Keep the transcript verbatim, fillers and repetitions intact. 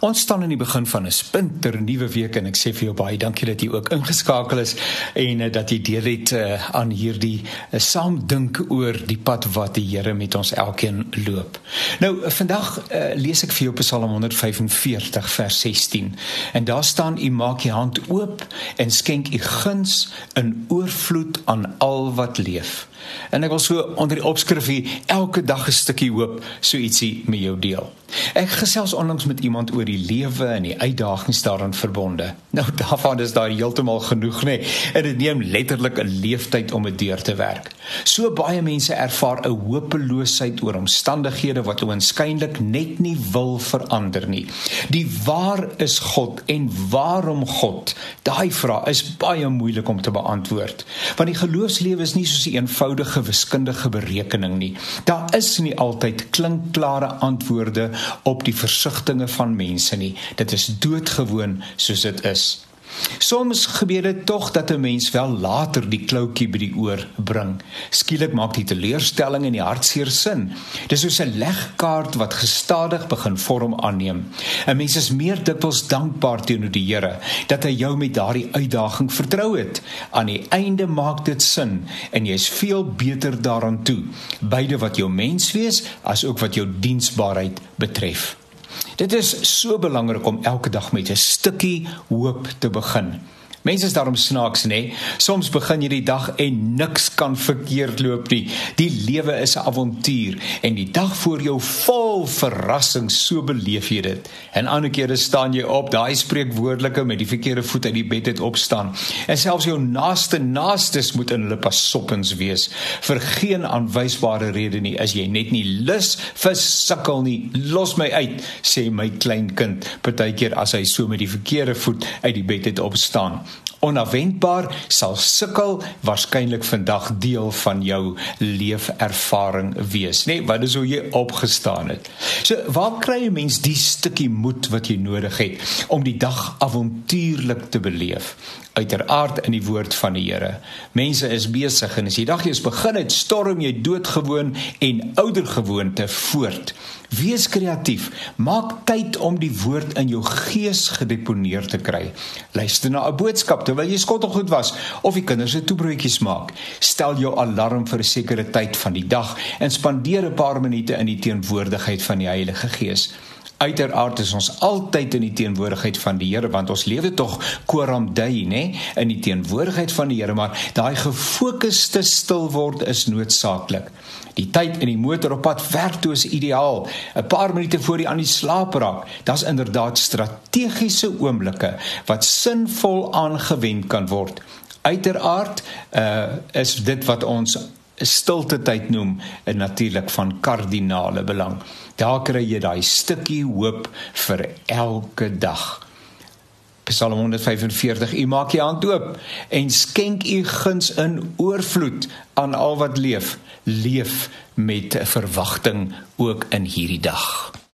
Ons staan in die begin van 'n splinter nuwe week en ek sê vir jou baie dankie dat jy ook ingeskakel is en uh, dat jy deel het uh, aan hierdie uh, saam dink oor die pad wat die Here met ons elkeen loop. Nou, uh, vandag uh, lees ek vir jou Psalm honderd vyf en veertig vers sestien en daar staan: U maak die hand oop en skenk U guns in oorvloed aan al wat leef. En ek wil so onder die opskrif hier, elke dag 'n stukkie hoop, so ietsie met jou deel. Ek gesels onlangs met iemand oor die lewe en die uitdagings daaraan verbonde. Nou, daarvan is daar heeltemal genoeg, nee, en dit neem letterlik 'n leeftyd om dit deur te werk. So baie mense ervaar 'n hopeloosheid oor omstandighede wat oënskynlik net nie wil verander nie. Die waar is God en waarom God? Daai vraag is baie moeilik om te beantwoord, want die geloofslewe is nie soos 'n eenvoudige wiskundige berekening nie. Daar is nie altyd klinkklare antwoorde op die versigtinge van mense nie. Dit is doodgewoon soos dit is. Soms gebeur dit tog dat 'n mens wel later die kloutjie by die oor bring. Skielik maak die teleurstelling en die hartseer sin. Dis soos 'n legkaart wat gestadig begin vorm aanneem. 'n Mens is meer dikwels dankbaar teenoor die Here dat hy jou met daardie uitdaging vertrou het. Aan die einde maak dit sin en jy is veel beter daaraan toe, beide wat jou menswees as ook wat jou diensbaarheid betref. Dit is so belangrik om elke dag met 'n stukkie hoop te begin. Mense is daarom snaaks, nê? Soms begin jy die dag en niks kan verkeerd loop nie. Die lewe is 'n avontuur en die dag voor jou vol verrassing, so beleef jy dit. En ander kere staan jy op, daai spreekwoordelike met die verkeerde voet uit die bed het opstaan. En selfs jou naaste naastes moet in hulle pasoppens wees. Vir geen aanwysbare rede nie, as jy net nie lus vir sukkel nie. Los my uit, sê my kleinkind partykeer as hy so met die verkeerde voet uit die bed het opstaan. Onafwendbaar sal sukkel waarskynlik vandag deel van jou leefervaring wees, nee, wat is hoe jy opgestaan het. So, waar kry 'n mens die stukkie moed wat jy nodig het om die dag avontuurlik te beleef? Uiteraard in die woord van die Here. Mense is besig en as die dag eers begin het, storm jy doodgewoon en oudergewoonte voort. Wees kreatief, maak tyd om die woord in jou gees gedeponeer te kry. Luister na 'n boodskap terwyl jy skottelgoed was, of die kinders se toebroodjies maak. Stel jou alarm vir 'n sekere tyd van die dag en spandeer 'n paar minute in die teenwoordigheid van die Heilige Gees. Uiteraard is ons altyd in die teenwoordigheid van die Here, want ons lewe tog coram dei, né? In die teenwoordigheid van die Here, maar daai gefokuste stil word is noodsaaklik. Die tyd in die motor op pad werk toe is ideaal. 'n Paar minute voor jy aan die slaap raak, daar's inderdaad strategiese oomblikke wat sinvol aangewend kan word. Uiteraard uh, is dit wat ons stilte tyd noem, en natuurlik van kardinale belang. Daar kry jy daai stukkie hoop vir elke dag. Psalm honderd vyf en veertig, U maak die hand oop en skenk U guns in oorvloed aan al wat leef. Leef met verwagting ook in hierdie dag.